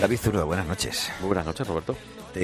David Zurdo, buenas noches. Muy buenas noches, Roberto.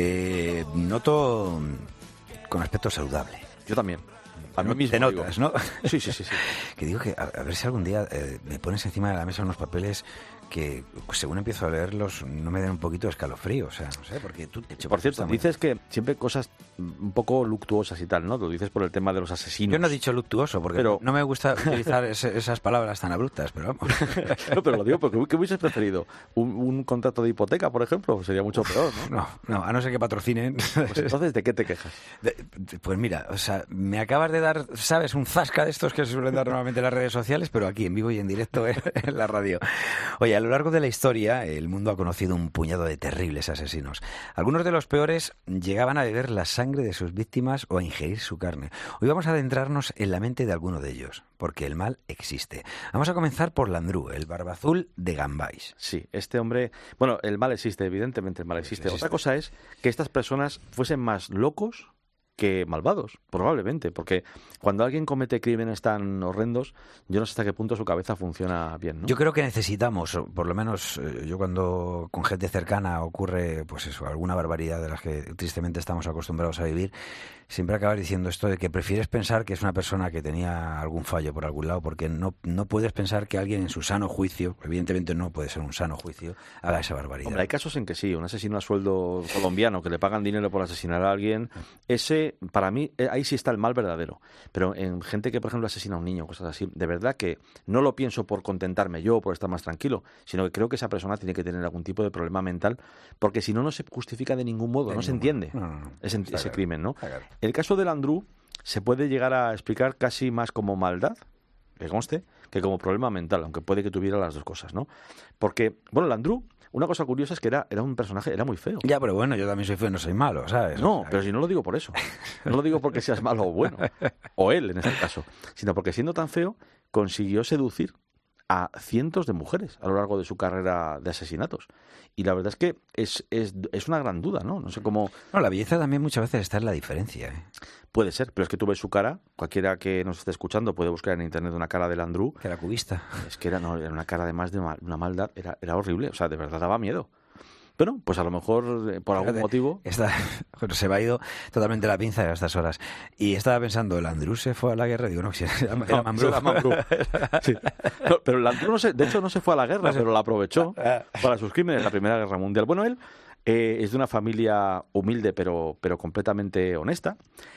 Te noto con aspecto saludable. Yo también. A mí mismo. Te notas, ¿no? Sí. Que digo que a ver si algún día me pones encima de la mesa unos papeles que, según empiezo a leerlos, no me den un poquito de escalofrío. O sea, no sé, porque tú... Por cierto, dices que siempre cosas un poco luctuosas y tal, ¿no? Lo dices por el tema de los asesinos. Yo no he dicho luctuoso, porque no me gusta utilizar esas palabras tan abruptas, pero vamos. No, pero lo digo porque ¿qué hubieses preferido? ¿Un contrato de hipoteca, por ejemplo? Sería mucho peor, ¿no? No, a no ser que patrocinen. Pues entonces, ¿de qué te quejas? Pues mira, o sea, me acabas de dar, ¿sabes? Un zasca de estos que se suelen dar normalmente en las redes sociales, pero aquí en vivo y en directo en la radio. Oye, a lo largo de la historia, el mundo ha conocido un puñado de terribles asesinos. Algunos de los peores llegaban a beber la sangre de sus víctimas o a ingerir su carne. Hoy vamos a adentrarnos en la mente de alguno de ellos, porque el mal existe. Vamos a comenzar por Landru, el Barbazul de Gambais. Sí, este hombre... Bueno, el mal existe, evidentemente el mal existe. Otra cosa es que estas personas fuesen más locos que malvados, probablemente, porque cuando alguien comete crímenes tan horrendos, yo no sé hasta qué punto su cabeza funciona bien, ¿no? Yo creo que necesitamos, por lo menos yo cuando con gente cercana ocurre, pues eso, alguna barbaridad de las que tristemente estamos acostumbrados a vivir, siempre acabas diciendo esto de que prefieres pensar que es una persona que tenía algún fallo por algún lado, porque no puedes pensar que alguien en su sano juicio, evidentemente no puede ser un sano juicio, haga esa barbaridad. Hombre, hay casos en que sí, un asesino a sueldo colombiano que le pagan dinero por asesinar a alguien, ese, para mí, ahí sí está el mal verdadero. Pero en gente que, por ejemplo, asesina a un niño, cosas así, de verdad que no lo pienso por contentarme yo, por estar más tranquilo, sino que creo que esa persona tiene que tener algún tipo de problema mental, porque si no, no se justifica de ningún modo, no se entiende ese crimen, ¿no? El caso de Landru se puede llegar a explicar casi más como maldad, que conste, que como problema mental, aunque puede que tuviera las dos cosas, ¿no? Porque, bueno, Landru, una cosa curiosa es que era un personaje, era muy feo. Ya, pero bueno, yo también soy feo, no soy malo, ¿sabes? No, pero si no lo digo por eso. No lo digo porque seas malo o bueno, o él en este caso, sino porque siendo tan feo consiguió seducir a cientos de mujeres a lo largo de su carrera de asesinatos. Y la verdad es que es una gran duda, ¿no? No sé cómo... No, la belleza también muchas veces está en la diferencia, ¿eh? Puede ser, pero es que tú ves su cara, cualquiera que nos esté escuchando puede buscar en internet una cara de Landru. Que era cubista. Es que era una cara además de una maldad, era horrible, o sea, de verdad daba miedo. Bueno, pues a lo mejor por algún motivo... se me ha ido totalmente la pinza a estas horas. Y estaba pensando, ¿el Landru se fue a la guerra? Digo, no, si era Mambrú. Sí. No, pero el Landru, de hecho, no se fue a la guerra, pero la aprovechó para sus crímenes en la Primera Guerra Mundial. Bueno, él es de una familia humilde, pero completamente honesta,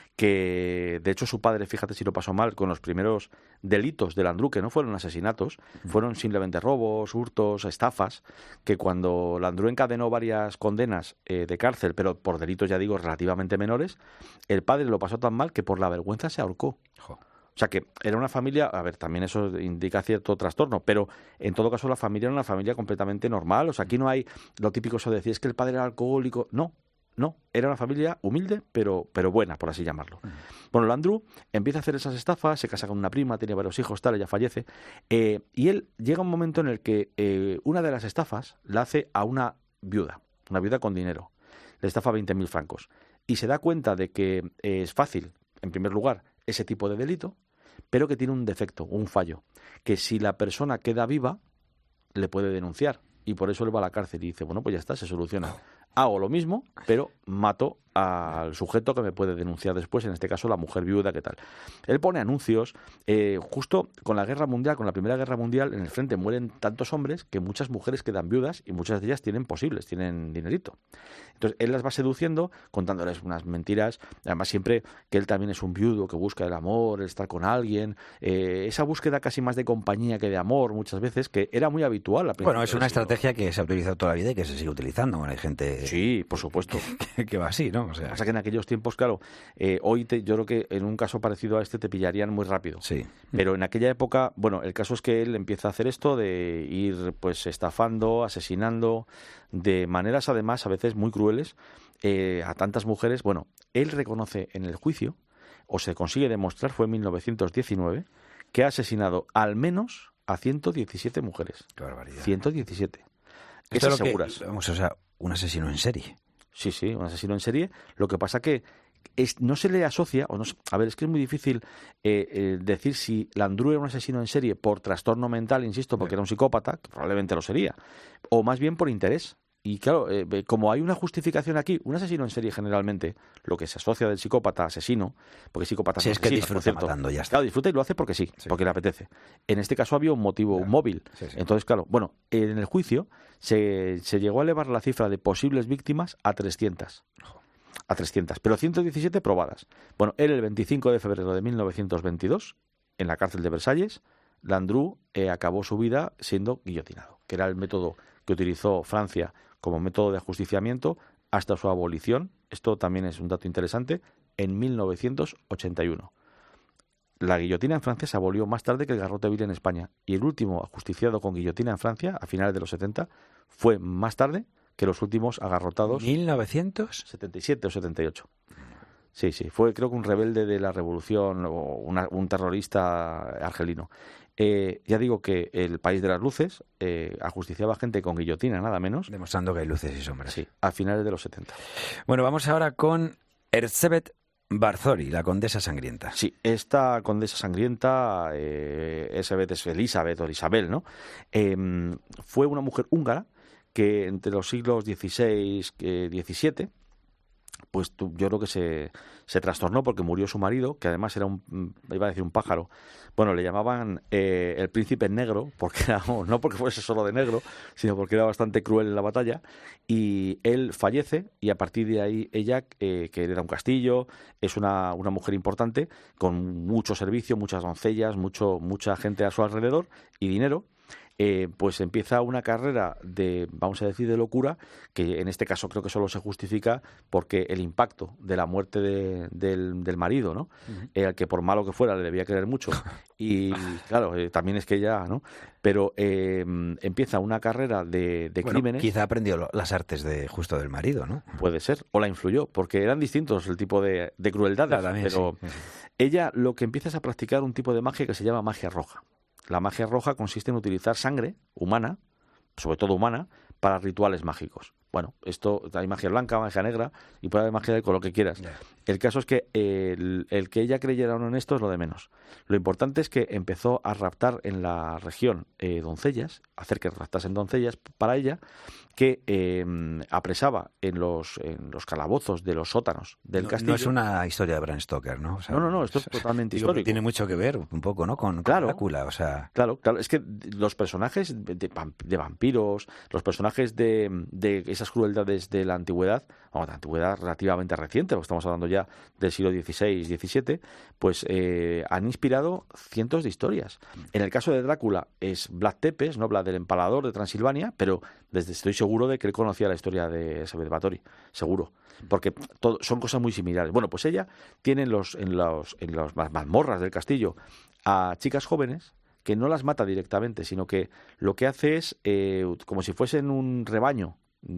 que de hecho su padre, fíjate si lo pasó mal, con los primeros delitos de Landru, que no fueron asesinatos, fueron simplemente robos, hurtos, estafas, que cuando Landru encadenó varias condenas de cárcel, pero por delitos, ya digo, relativamente menores, el padre lo pasó tan mal que por la vergüenza se ahorcó. O sea que era una familia, a ver, también eso indica cierto trastorno, pero en todo caso la familia era una familia completamente normal. O sea, aquí no hay lo típico eso de decir, es que el padre era alcohólico. No, era una familia humilde, pero buena, por así llamarlo. Bueno, Landru empieza a hacer esas estafas, se casa con una prima, tiene varios hijos, tal, ella fallece, y él llega un momento en el que una de las estafas la hace a una viuda con dinero. Le estafa 20.000 francos. Y se da cuenta de que es fácil, en primer lugar, ese tipo de delito, pero que tiene un defecto, un fallo, que si la persona queda viva, le puede denunciar. Y por eso él va a la cárcel y dice, bueno, pues ya está, se soluciona. Hago lo mismo, pero mato al sujeto que me puede denunciar después, en este caso la mujer viuda, ¿qué tal? Él pone anuncios, justo con la Guerra Mundial, con la Primera Guerra Mundial, en el frente mueren tantos hombres que muchas mujeres quedan viudas y muchas de ellas tienen dinerito. Entonces él las va seduciendo, contándoles unas mentiras, además siempre que él también es un viudo que busca el amor, el estar con alguien, esa búsqueda casi más de compañía que de amor muchas veces, que era muy habitual. Bueno, es una estrategia que se ha utilizado toda la vida y que se sigue utilizando. Bueno, hay gente... Sí, por supuesto. que va así, ¿no? O sea, pasa que en aquellos tiempos, claro, hoy yo creo que en un caso parecido a este te pillarían muy rápido. Sí. Pero en aquella época, bueno, el caso es que él empieza a hacer esto de ir pues estafando, asesinando, de maneras además a veces muy crueles a tantas mujeres. Bueno, él reconoce en el juicio, o se consigue demostrar, fue en 1919, que ha asesinado al menos a 117 mujeres. Qué barbaridad. 117. Esto Esas es seguras. Vamos, o sea, un asesino en serie. Sí, un asesino en serie. Lo que pasa que no se le asocia, o no, a ver, es que es muy difícil decir si Landru era un asesino en serie por trastorno mental, insisto, porque era un psicópata, que probablemente lo sería, o más bien por interés. Y claro, como hay una justificación aquí, un asesino en serie generalmente, lo que se asocia del psicópata asesino, porque psicópata sí, no es que disfruta matando, ya está. Claro, disfruta y lo hace porque sí, porque le apetece. En este caso había un motivo, un móvil. Sí, sí. Entonces, claro, bueno, en el juicio se llegó a elevar la cifra de posibles víctimas a 300. A 300, pero 117 probadas. Bueno, él el 25 de febrero de 1922, en la cárcel de Versalles, Landru acabó su vida siendo guillotinado, que era el método que utilizó Francia como método de ajusticiamiento hasta su abolición. Esto también es un dato interesante, en 1981. La guillotina en Francia se abolió más tarde que el garrote vil en España, y el último ajusticiado con guillotina en Francia, a finales de los 70, fue más tarde que los últimos agarrotados. ¿1977 o 78? Sí, fue creo que un rebelde de la revolución o un terrorista argelino. Ya digo que el país de las luces ajusticiaba gente con guillotina, nada menos. Demostrando que hay luces y sombras. Sí, a finales de los 70. Bueno, vamos ahora con Erzsébet Barzori, la condesa sangrienta. Sí, esta condesa sangrienta, Elizabeth o Isabel, ¿no? Fue una mujer húngara que entre los siglos XVI y XVII, pues yo creo que se trastornó porque murió su marido, que además era iba a decir un pájaro. Bueno, le llamaban el príncipe negro, porque era, no porque fuese solo de negro, sino porque era bastante cruel en la batalla. Y él fallece, y a partir de ahí ella, que hereda un castillo, es una mujer importante, con mucho servicio, muchas doncellas, mucha gente a su alrededor y dinero. Pues empieza una carrera vamos a decir, de locura, que en este caso creo que solo se justifica porque el impacto de la muerte del marido, ¿no? Uh-huh. Al que por malo que fuera le debía querer mucho. Y claro, también es que ella, ¿no? Pero empieza una carrera de crímenes. Quizá aprendió las artes justo del marido, ¿no? Puede ser, o la influyó, porque eran distintos el tipo de crueldades. Claro, también, pero sí. Ella lo que empieza es a practicar un tipo de magia que se llama magia roja. La magia roja consiste en utilizar sangre humana, sobre todo humana, para rituales mágicos. Bueno, hay magia blanca, magia negra, y puede haber magia con lo que quieras. Yeah. El caso es que el que ella creyera o no en esto es lo de menos. Lo importante es que empezó a raptar en la región doncellas, hacer que raptasen doncellas para ella, que apresaba en los calabozos de los sótanos del castillo. No es una historia de Bram Stoker, ¿no? O sea, no, esto es totalmente histórico. Tiene mucho que ver, un poco, ¿no? Con Drácula, o sea... Claro, es que los personajes de vampiros, los personajes de esas crueldades de la antigüedad, de la antigüedad relativamente reciente, porque estamos hablando ya del siglo XVI, XVII, pues han inspirado cientos de historias. En el caso de Drácula es Vlad Tepes, ¿no? Vlad del Empalador de Transilvania, pero estoy seguro de que él conocía la historia de Elizabeth Báthory, seguro, porque son cosas muy similares. Bueno, pues ella tiene en las mazmorras del castillo a chicas jóvenes que no las mata directamente, sino que lo que hace es, como si fuesen un rebaño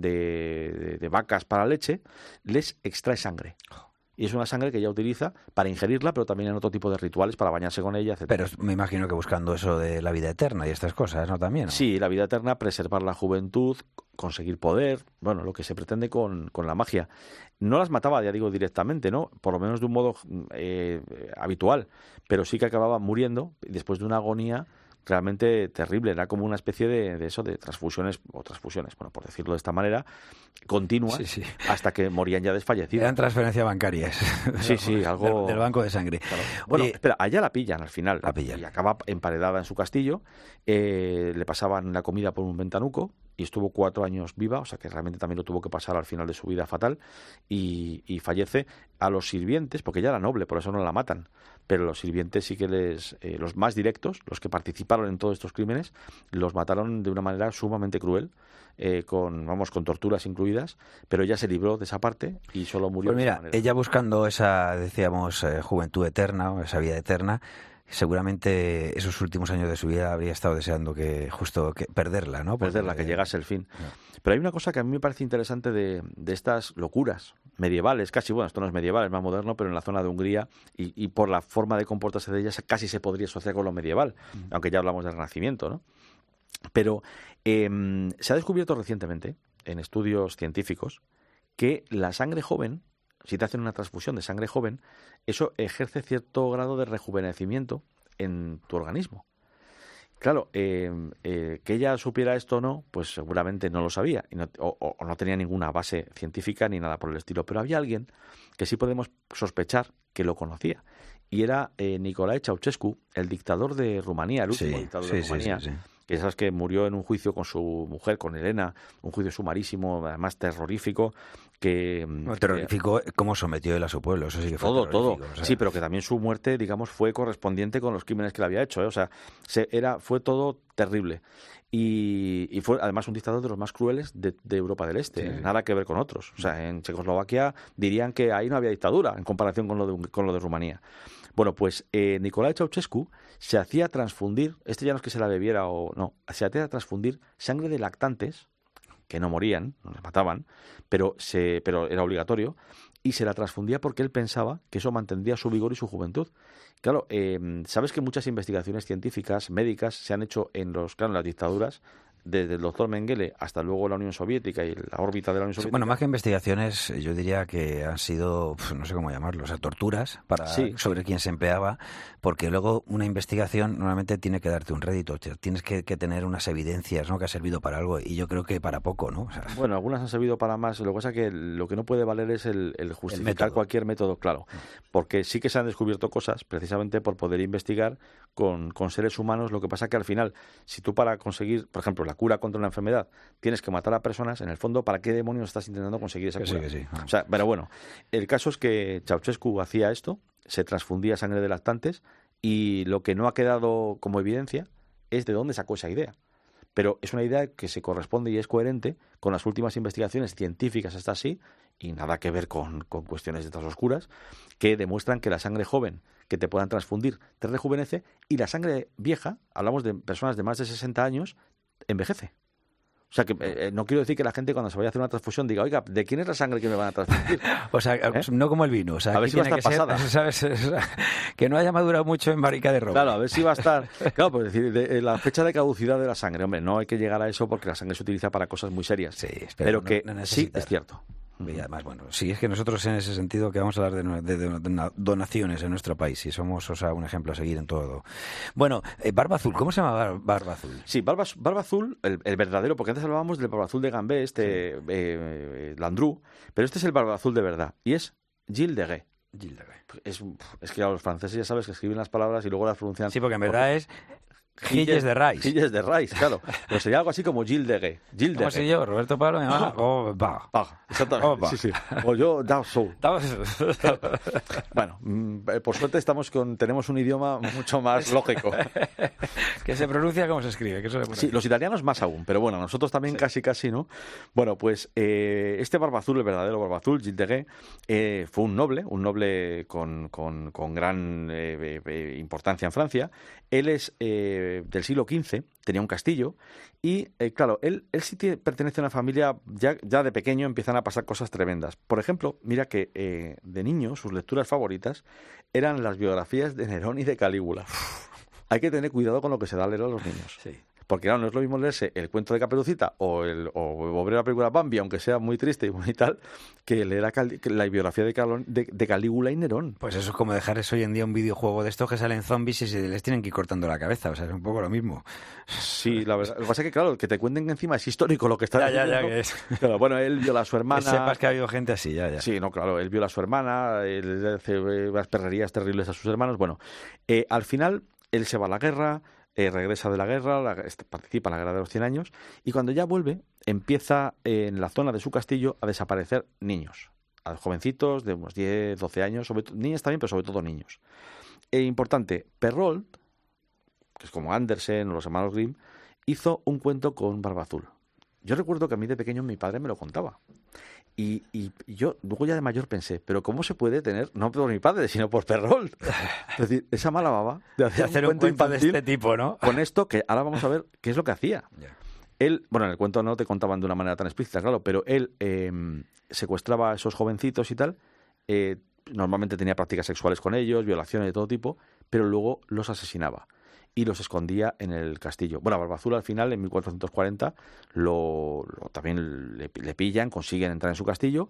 de vacas para leche, les extrae sangre. Y es una sangre que ella utiliza para ingerirla, pero también en otro tipo de rituales para bañarse con ella, etc. Pero me imagino que buscando eso de la vida eterna y estas cosas, ¿no? También, ¿no? Sí, la vida eterna, preservar la juventud, conseguir poder, bueno, lo que se pretende con la magia. No las mataba, ya digo, directamente, ¿no? Por lo menos de un modo habitual, pero sí que acababa muriendo después de una agonía realmente terrible. Era como una especie de transfusiones, bueno, por decirlo de esta manera, continuas, sí. hasta que morían ya desfallecidas. Eran transferencias bancarias. Sí, algo... Del banco de sangre. Claro. Bueno, espera, allá la pillan al final. La pillan. Y acaba emparedada en su castillo. Le pasaban la comida por un ventanuco y estuvo 4 años viva, o sea que realmente también lo tuvo que pasar al final de su vida fatal, y fallece. A los sirvientes, porque ella era noble, por eso no la matan, pero los sirvientes sí que los más directos, los que participaron en todos estos crímenes, los mataron de una manera sumamente cruel, con torturas incluidas, pero ella se libró de esa parte y solo murió. Pues de esa mira, manera. ella buscando esa, decíamos, juventud eterna, o esa vida eterna, seguramente esos últimos años de su vida habría estado deseando que perderla, ¿no? Perderla, que llegase el fin. No. Pero hay una cosa que a mí me parece interesante de estas locuras medievales, casi, bueno, esto no es medieval, es más moderno, pero en la zona de Hungría, y por la forma de comportarse de ellas, casi se podría asociar con lo medieval, aunque ya hablamos del Renacimiento, ¿no? Pero se ha descubierto recientemente, en estudios científicos, que la sangre joven, si te hacen una transfusión de sangre joven, eso ejerce cierto grado de rejuvenecimiento en tu organismo. Claro, que ella supiera esto o no, pues seguramente no lo sabía y o no tenía ninguna base científica ni nada por el estilo. Pero había alguien que sí podemos sospechar que lo conocía. Y era Nicolae Ceausescu, el dictador de Rumanía, el último dictador de Rumanía. Sí. Que sabes que murió en un juicio con su mujer, con Elena, un juicio sumarísimo, además terrorífico. Terrorífico, cómo sometió él a su pueblo, eso sí que fue todo. O sea... Sí, pero que también su muerte, digamos, fue correspondiente con los crímenes que le había hecho, ¿eh? O sea, fue todo terrible. Y fue además un dictador de los más crueles de Europa del Este, sí. Nada que ver con otros. O sea, en Checoslovaquia dirían que ahí no había dictadura en comparación con lo de Rumanía. Bueno, pues Nicolae Ceausescu se hacía transfundir, ya no es que se la bebiera o no, se hacía transfundir sangre de lactantes, que no morían, no les mataban, pero era obligatorio, y se la transfundía porque él pensaba que eso mantendría su vigor y su juventud. Claro, sabes que muchas investigaciones científicas, médicas, se han hecho en las dictaduras, desde el doctor Mengele hasta luego la Unión Soviética y la órbita de la Unión Soviética. Bueno, más que investigaciones, yo diría que han sido, no sé cómo llamarlo, o sea, torturas sobre quién se empleaba, porque luego una investigación normalmente tiene que darte un rédito, tienes que tener unas evidencias, ¿no?, que ha servido para algo, y yo creo que para poco, ¿no? O sea, bueno, algunas han servido para más, lo que pasa es que lo que no puede valer es el justificar cualquier método, claro, porque sí que se han descubierto cosas precisamente por poder investigar con seres humanos. Lo que pasa que al final, si tú para conseguir, por ejemplo, la cura contra una enfermedad tienes que matar a personas, en el fondo, ¿para qué demonios estás intentando conseguir esa cura? Sí. O sea, pero bueno, el caso es que Ceausescu hacía esto, se transfundía sangre de lactantes, y lo que no ha quedado como evidencia es de dónde sacó esa idea. Pero es una idea que se corresponde y es coherente con las últimas investigaciones científicas hasta así, y nada que ver con cuestiones de estas oscuras, que demuestran que la sangre joven que te puedan transfundir te rejuvenece, y la sangre vieja, hablamos de personas de más de 60 años, envejece. O sea, que no quiero decir que la gente cuando se vaya a hacer una transfusión diga, oiga, ¿de quién es la sangre que me van a transfundir? O sea, no como el vino. O sea, a ver si va a estar pasada. ¿Sabes? Que no haya madurado mucho en barrica de roble. Claro, a ver si va a estar... Claro, pues decir, la fecha de caducidad de la sangre. Hombre, no hay que llegar a eso porque la sangre se utiliza para cosas muy serias. Sí, pero que no sí es cierto. Y además, bueno, sí, es que nosotros en ese sentido que vamos a hablar de donaciones en nuestro país, y somos, o sea, un ejemplo a seguir en todo. Bueno, Barba Azul, ¿cómo se llama Barba Azul? Sí, Barba Azul, el verdadero, porque antes hablábamos del Barba Azul de Gambé, Landru, pero este es el Barba Azul de verdad, y es Gilles de Rais. Es que a los franceses ya sabes que escriben las palabras y luego las pronuncian. Sí, porque en verdad es Gilles de Rais. Gilles de Rais, claro. Pero sería algo así como Gilles de Rais. ¿Cómo sé yo? Roberto Pablo me llama exactamente. Sí. O yo, Dawson. Bueno, por suerte tenemos un idioma mucho más lógico. Que se pronuncia como se escribe. Que eso sí, los italianos más aún, pero bueno, nosotros también casi, ¿no? Bueno, pues este Barba Azul, el verdadero Barba Azul, Gilles de Rais, fue un noble con gran importancia en Francia. Él es del siglo XV, tenía un castillo y, claro, él sí pertenece a una familia, ya de pequeño empiezan a pasar cosas tremendas. Por ejemplo, mira que de niño sus lecturas favoritas eran las biografías de Nerón y de Calígula. Hay que tener cuidado con lo que se da a leer a los niños. Sí. Porque claro, no es lo mismo leerse el cuento de Caperucita o ver la película Bambi, aunque sea muy triste y tal, que leer la biografía de Calígula y Nerón. Pues eso es como dejar hoy en día un videojuego de estos que salen zombies y se les tienen que ir cortando la cabeza. O sea, es un poco lo mismo. Sí, la verdad. Lo que pasa es que, claro, que te cuenten que encima es histórico lo que está diciendo. Ya, que es. Claro, bueno, él viola a su hermana. Que sepas que ha habido gente así, ya. Sí, no, claro, él viola a su hermana, él hace unas perrerías terribles a sus hermanos. Bueno, al final, él se va a la guerra. Regresa de la guerra, participa en la guerra de los 100 años, y cuando ya vuelve, empieza en la zona de su castillo a desaparecer niños, a jovencitos de unos 10, 12 años, niñas también, pero sobre todo niños. Importante, Perrault, que es como Andersen o los hermanos Grimm, hizo un cuento con Barba Azul. Yo recuerdo que a mí de pequeño mi padre me lo contaba. Y yo luego ya de mayor pensé, pero ¿cómo se puede tener, no por mi padre, sino por Perrault? Es decir, esa mala baba de hacer un cuento infantil de este tipo, ¿no? Con esto, que ahora vamos a ver qué es lo que hacía. Yeah. Él, bueno, en el cuento no te contaban de una manera tan explícita, claro, pero él secuestraba a esos jovencitos y tal, normalmente tenía prácticas sexuales con ellos, violaciones de todo tipo, pero luego los asesinaba y los escondía en el castillo. Bueno, a Barba Azul al final, en 1440, también le pillan, consiguen entrar en su castillo,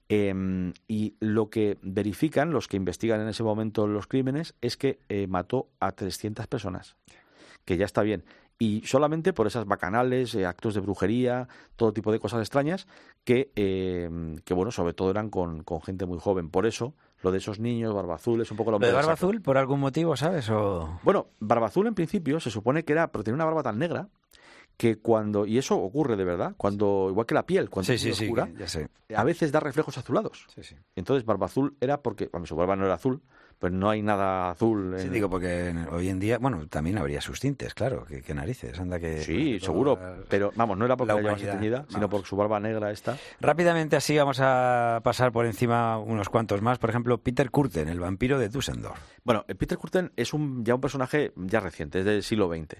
y lo que verifican los que investigan en ese momento los crímenes es que mató a 300 personas, que ya está bien. y solamente por esas bacanales, actos de brujería, todo tipo de cosas extrañas que bueno, sobre todo eran con gente muy joven. Por eso, lo de esos niños, Barba Azul, es un poco lo ¿Lo de Barba Azul por algún motivo, sabes? O... Bueno, Barba Azul en principio se supone que era, pero tenía una barba tan negra que cuando, y eso ocurre de verdad, cuando, igual que la piel, cuando es oscura, ya sé. a veces da reflejos azulados. Sí. Entonces Barba Azul era porque, bueno, su barba no era azul, pues no hay nada azul. Sí, digo, porque hoy en día, bueno, también habría sus tintes, claro, que narices, anda que... Sí, seguro, pero vamos, no era porque la llevase teñida, sino por su barba negra esta. Rápidamente así vamos a pasar por encima unos cuantos más, por ejemplo, Peter Kürten, el vampiro de Düsseldorf. Bueno, Peter Kürten es ya un personaje ya reciente, es del siglo XX.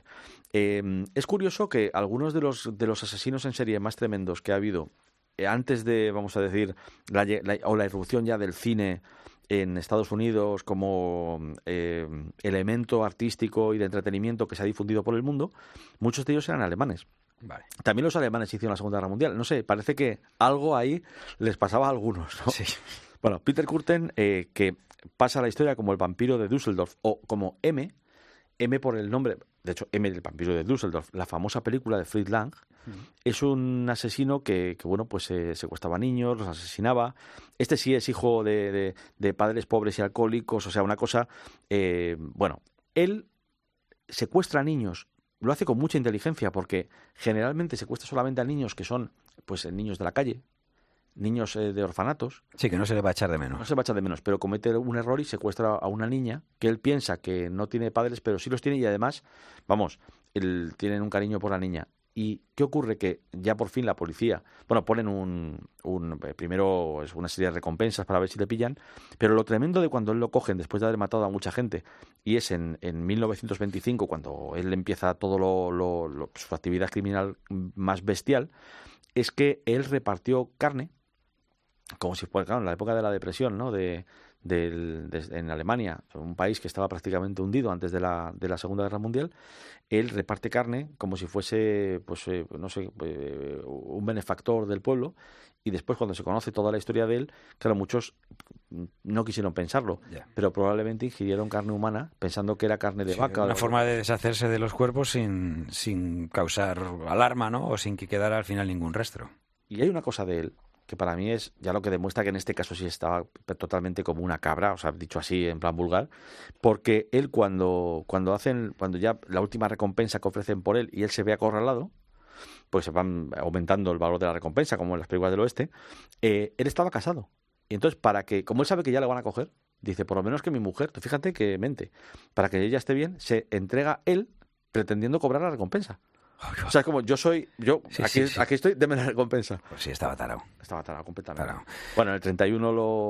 Es curioso que algunos de los asesinos en serie más tremendos que ha habido antes de, vamos a decir, la irrupción ya del cine en Estados Unidos como elemento artístico y de entretenimiento que se ha difundido por el mundo, muchos de ellos eran alemanes. Vale. También los alemanes hicieron la Segunda Guerra Mundial. No sé, parece que algo ahí les pasaba a algunos, ¿no? Sí. Bueno, Peter Kürten, que pasa a la historia como el vampiro de Düsseldorf o como M por el nombre, de hecho, M del vampiro de Düsseldorf, la famosa película de Fritz Lang, es un asesino que bueno, pues secuestraba niños, los asesinaba. Este sí es hijo de padres pobres y alcohólicos, o sea, una cosa... bueno, él secuestra a niños, lo hace con mucha inteligencia, porque generalmente secuestra solamente a niños que son, pues, niños de la calle, niños de orfanatos. Sí, que no se le va a echar de menos. No se va a echar de menos, pero comete un error y secuestra a una niña que él piensa que no tiene padres, pero sí los tiene y además, vamos, tienen un cariño por la niña. ¿Y qué ocurre? Que ya por fin la policía, bueno, ponen primero es una serie de recompensas para ver si le pillan, pero lo tremendo de cuando él lo cogen después de haber matado a mucha gente, y es en 1925, cuando él empieza todo su actividad criminal más bestial, es que él repartió carne, como si fuera, claro, en la época de la depresión, ¿no? En Alemania, un país que estaba prácticamente hundido antes de la Segunda Guerra Mundial, él reparte carne como si fuese, pues, no sé, un benefactor del pueblo, y después cuando se conoce toda la historia de él, claro, muchos no quisieron pensarlo, pero probablemente ingirieron carne humana pensando que era carne de vaca. Una forma de deshacerse de los cuerpos sin causar alarma, ¿no? O sin que quedara al final ningún rastro. Y hay una cosa de él que para mí es ya lo que demuestra que en este caso sí estaba totalmente como una cabra, o sea, dicho así en plan vulgar, porque él cuando ya la última recompensa que ofrecen por él y él se ve acorralado, pues se van aumentando el valor de la recompensa, como en las películas del oeste, él estaba casado. Y entonces, como él sabe que ya le van a coger, dice, por lo menos que mi mujer, tú fíjate que mente, para que ella esté bien, se entrega él pretendiendo cobrar la recompensa. O sea, es como aquí estoy, deme la recompensa. Pues sí, estaba tarado. Estaba tarado completamente. Bueno, en el 31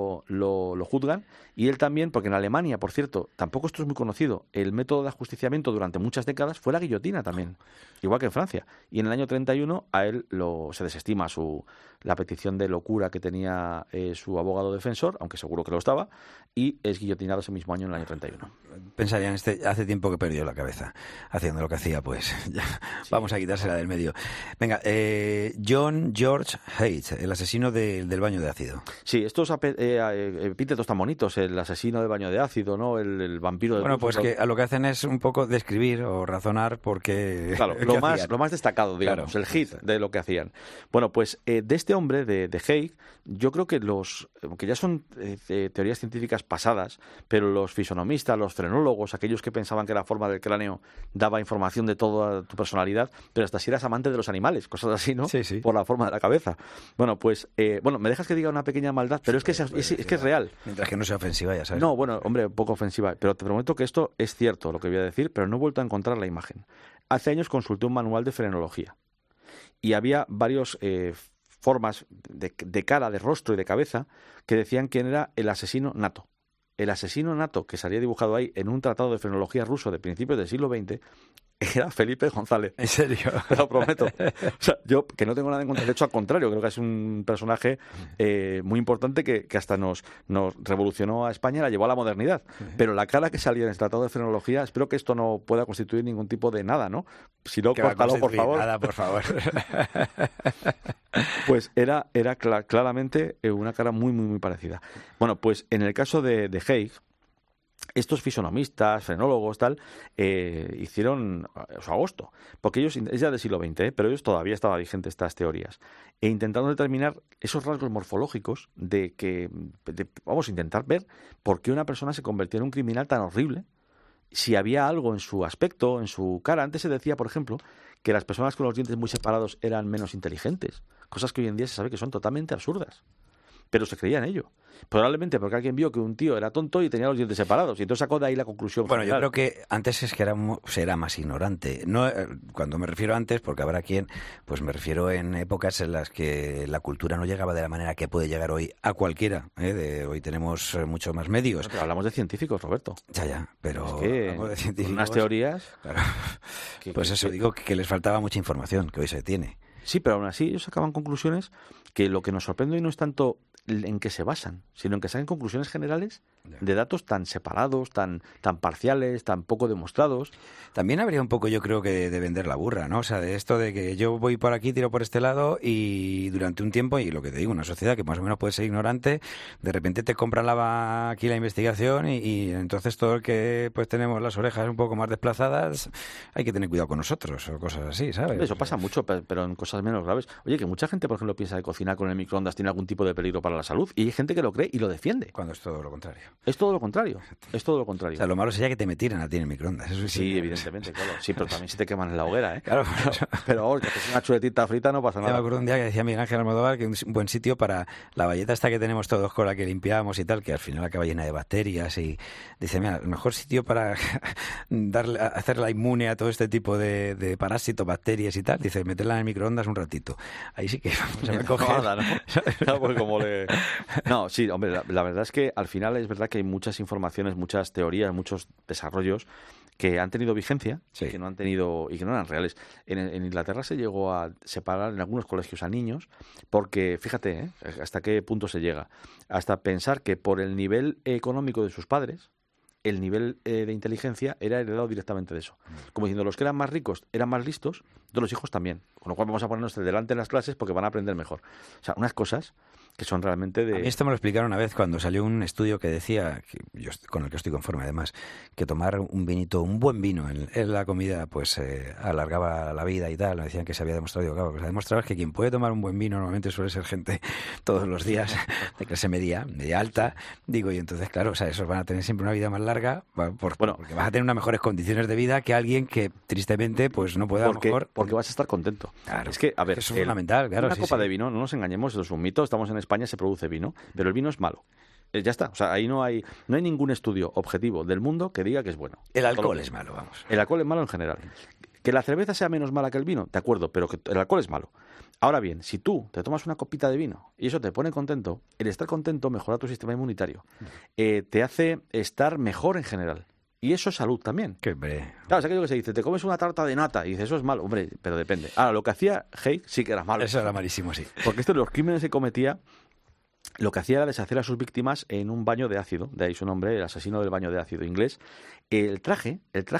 lo juzgan, y él también, porque en Alemania, por cierto, tampoco esto es muy conocido, el método de ajusticiamiento durante muchas décadas fue la guillotina también, igual que en Francia. Y en el año 31 a él se desestima la petición de locura que tenía su abogado defensor, aunque seguro que lo estaba, y es guillotinado ese mismo año, en el año 31. Pensarían, hace tiempo que perdió la cabeza haciendo lo que hacía, pues ya, sí. Vamos a quitársela del medio. Venga, John George Haidt, el asesino del baño de ácido. Sí, estos epítetos tan bonitos, el asesino del baño de ácido, ¿no? El vampiro del... Bueno, pues que a lo que hacen es un poco describir o razonar porque... Claro, lo más destacado, digamos, claro, el hit de lo que hacían. Bueno, pues de este hombre, de Haidt, yo creo que que ya son teorías científicas pasadas, pero los fisonomistas, los frenólogos, aquellos que pensaban que la forma del cráneo daba información de toda tu personalidad, pero hasta si eras amante de los animales, cosas así, ¿no? Sí, sí. Por la forma de la cabeza. Bueno, pues, me dejas que diga una pequeña maldad, pero es que es real. Mientras que no sea ofensiva, ya sabes. No, bueno, hombre, poco ofensiva, pero te prometo que esto es cierto, lo que voy a decir, pero no he vuelto a encontrar la imagen. Hace años consulté un manual de frenología y había varios formas de cara, de rostro y de cabeza que decían quién era el asesino nato. El asesino nato que salía dibujado ahí en un tratado de frenología ruso de principios del siglo XX era Felipe González. ¿En serio? Te lo prometo. O sea, yo, que no tengo nada en contra, de hecho, al contrario, creo que es un personaje muy importante que hasta nos revolucionó a España y la llevó a la modernidad. Pero la cara que salía en el tratado de frenología, espero que esto no pueda constituir ningún tipo de nada, ¿no? Si no, córtalo, por favor. Nada, por favor. Pues era claramente una cara muy, muy, muy parecida. Bueno, pues en el caso de Haidt, estos fisonomistas, frenólogos, tal, hicieron su agosto, porque ellos, es ya del siglo XX, pero ellos todavía estaban vigentes estas teorías, e intentando determinar esos rasgos morfológicos vamos a intentar ver por qué una persona se convirtió en un criminal tan horrible, si había algo en su aspecto, en su cara. Antes se decía, por ejemplo, que las personas con los dientes muy separados eran menos inteligentes, cosas que hoy en día se sabe que son totalmente absurdas. Pero se creía en ello. Probablemente porque alguien vio que un tío era tonto y tenía los dientes separados. Y entonces sacó de ahí la conclusión Bueno, general. yo creo que antes es que era más ignorante. No, cuando me refiero a antes, porque habrá quien, pues me refiero en épocas en las que la cultura no llegaba de la manera que puede llegar hoy a cualquiera. Hoy tenemos mucho más medios. Pero hablamos de científicos, Roberto. Ya, pero es que hablamos de científicos. Unas teorías... Claro. Pues eso, digo que les faltaba mucha información, que hoy se tiene. Sí, pero aún así ellos sacaban conclusiones que lo que nos sorprende hoy no es tanto en qué se basan, sino en que saquen conclusiones generales de datos tan separados, tan parciales, tan poco demostrados. También habría un poco, yo creo, que de vender la burra, ¿no? O sea, de esto de que yo voy por aquí, tiro por este lado y durante un tiempo, y lo que te digo, una sociedad que más o menos puede ser ignorante, de repente te compran aquí la investigación y entonces todo el que pues tenemos las orejas un poco más desplazadas, hay que tener cuidado con nosotros o cosas así, ¿sabes? Eso pasa mucho, pero en cosas menos graves. Oye, que mucha gente, por ejemplo, piensa que cocinar con el microondas tiene algún tipo de peligro para la salud y hay gente que lo cree y lo defiende. Cuando es todo lo contrario. Es todo lo contrario. Es todo lo contrario. O sea, lo malo sería que te metieran a ti en el microondas. Eso sí, evidentemente, claro. Sí, pero también si te queman en la hoguera, ¿eh? Claro. Pero que es una chuletita frita no pasa nada. Me acuerdo un día que decía Miguel Ángel Almodóvar que un buen sitio para la valleta esta que tenemos todos con la que limpiamos y tal, que al final acaba llena de bacterias y dice, mira, el mejor sitio para hacerla inmune a todo este tipo de parásitos, bacterias y tal, dice, meterla en el microondas un ratito. Ahí sí que se me coge. No, pues como no, sí, hombre, la verdad es que al final es verdad que hay muchas informaciones, muchas teorías, muchos desarrollos que han tenido vigencia, sí, que no han tenido y que no eran reales. En Inglaterra se llegó a separar en algunos colegios a niños porque, fíjate, hasta qué punto se llega, hasta pensar que por el nivel económico de sus padres, el nivel de inteligencia era heredado directamente de eso. Como diciendo, los que eran más ricos eran más listos, de los hijos también. Con lo cual vamos a ponernos delante en las clases porque van a aprender mejor. O sea, unas cosas que son realmente de... A mí esto me lo explicaron una vez cuando salió un estudio que decía, con el que estoy conforme además, que tomar un vinito, un buen vino en la comida, pues alargaba la vida y tal. Me decían que se había demostrado. Claro, pues se ha demostrado que quien puede tomar un buen vino normalmente suele ser gente todos los días de clase media alta. Digo, y entonces, claro, o sea, esos van a tener siempre una vida más larga porque vas a tener unas mejores condiciones de vida que alguien que tristemente pues no puede a lo mejor... Porque vas a estar contento. Claro, es que, a ver, eso es fundamental, claro. Una copa de vino, no nos engañemos, eso es un mito, estamos en España, se produce vino, pero el vino es malo. Ya está, o sea, ahí no hay ningún estudio objetivo del mundo que diga que es bueno. El alcohol es malo, vamos. El alcohol es malo en general. Que la cerveza sea menos mala que el vino, de acuerdo, pero que el alcohol es malo. Ahora bien, si tú te tomas una copita de vino y eso te pone contento, el estar contento mejora tu sistema inmunitario. Te hace estar mejor en general. Y eso es salud también. Claro, es aquello que se dice, te comes una tarta de nata y dices, eso es malo. Hombre, pero depende. Ahora, lo que hacía Haig sí que era malo. Eso era malísimo, sí. Porque esto de los crímenes que cometía, lo que hacía era deshacer a sus víctimas en un baño de ácido. De ahí su nombre, el asesino del baño de ácido inglés. El traje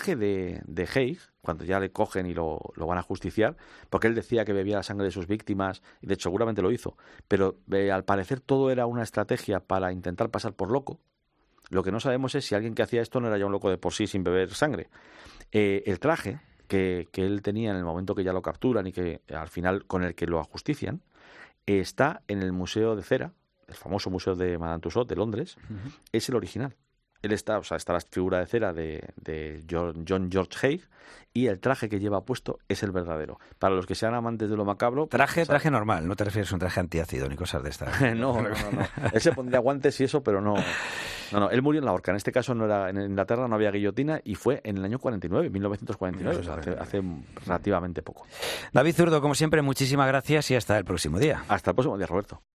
de Haig, cuando ya le cogen y lo van a justiciar, porque él decía que bebía la sangre de sus víctimas, y de hecho seguramente lo hizo, pero al parecer todo era una estrategia para intentar pasar por loco. Lo que no sabemos es si alguien que hacía esto no era ya un loco de por sí sin beber sangre. El traje que él tenía en el momento que ya lo capturan y que al final con el que lo ajustician, está en el Museo de Cera, el famoso Museo de Madame Tussauds de Londres. Uh-huh. Es el original. Él está la figura de cera de John George Haig y el traje que lleva puesto es el verdadero. Para los que sean amantes de lo macabro... Traje normal, no te refieres a un traje antiácido ni cosas de estas. No. Él se pondría guantes y eso, pero no. Él murió en la horca. En este caso no era en Inglaterra, no había guillotina y fue en el año 1949, o sea, hace relativamente poco. David Zurdo, como siempre, muchísimas gracias y hasta el próximo día. Hasta el próximo día, Roberto.